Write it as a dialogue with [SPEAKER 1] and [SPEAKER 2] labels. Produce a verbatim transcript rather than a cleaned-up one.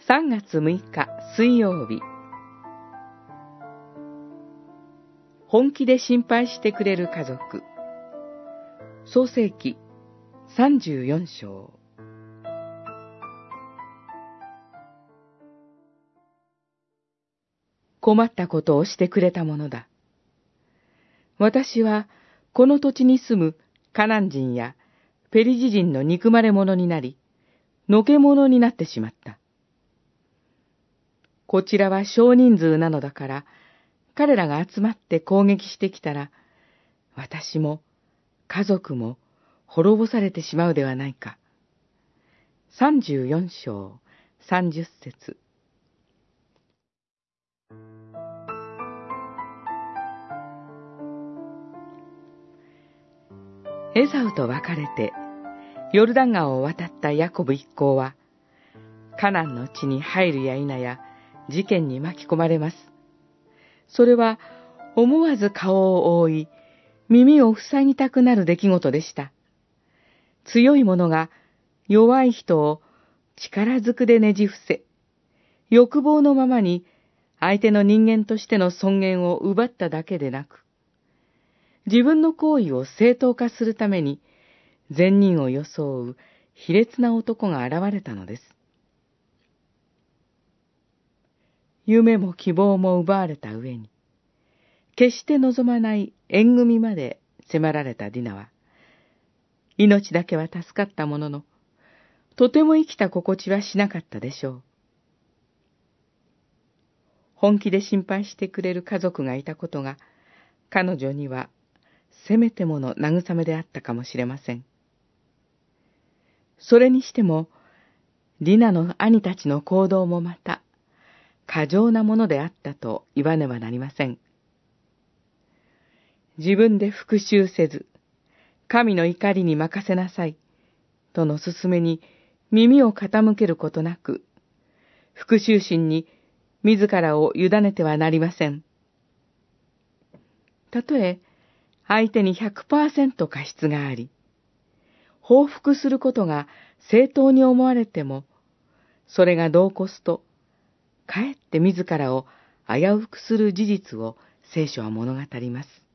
[SPEAKER 1] さんがつむいか水曜日、本気で心配してくれる家族、創世記さんじゅうよん章。困ったことをしてくれたものだ。私はこの土地に住むカナン人やペリジ人の憎まれ者になり、のけ者になってしまった。こちらは少人数なのだから、彼らが集まって攻撃してきたら、私も家族も滅ぼされてしまうではないか。さんじゅうよん章さんじゅっ節。エサウと別れて、ヨルダン川を渡ったヤコブ一行は、カナンの地に入るや否や、事件に巻き込まれます。それは、思わず顔を覆い、耳を塞ぎたくなる出来事でした。強い者が弱い人を力ずくでねじ伏せ、欲望のままに相手の人間としての尊厳を奪っただけでなく、自分の行為を正当化するために、善人を装う卑劣な男が現れたのです。夢も希望も奪われた上に、決して望まない縁組まで迫られたディナは、命だけは助かったものの、とても生きた心地はしなかったでしょう。本気で心配してくれる家族がいたことが、彼女にはせめてもの慰めであったかもしれません。それにしても、ディナの兄たちの行動もまた、過剰なものであったと言わねばなりません。自分で復讐せず、神の怒りに任せなさい、との勧めに耳を傾けることなく、復讐心に自らを委ねてはなりません。たとえ、相手に ひゃくパーセント 過失があり、報復することが正当に思われても、それが度を越すと、かえって自らを危うくする事実を聖書は物語ります。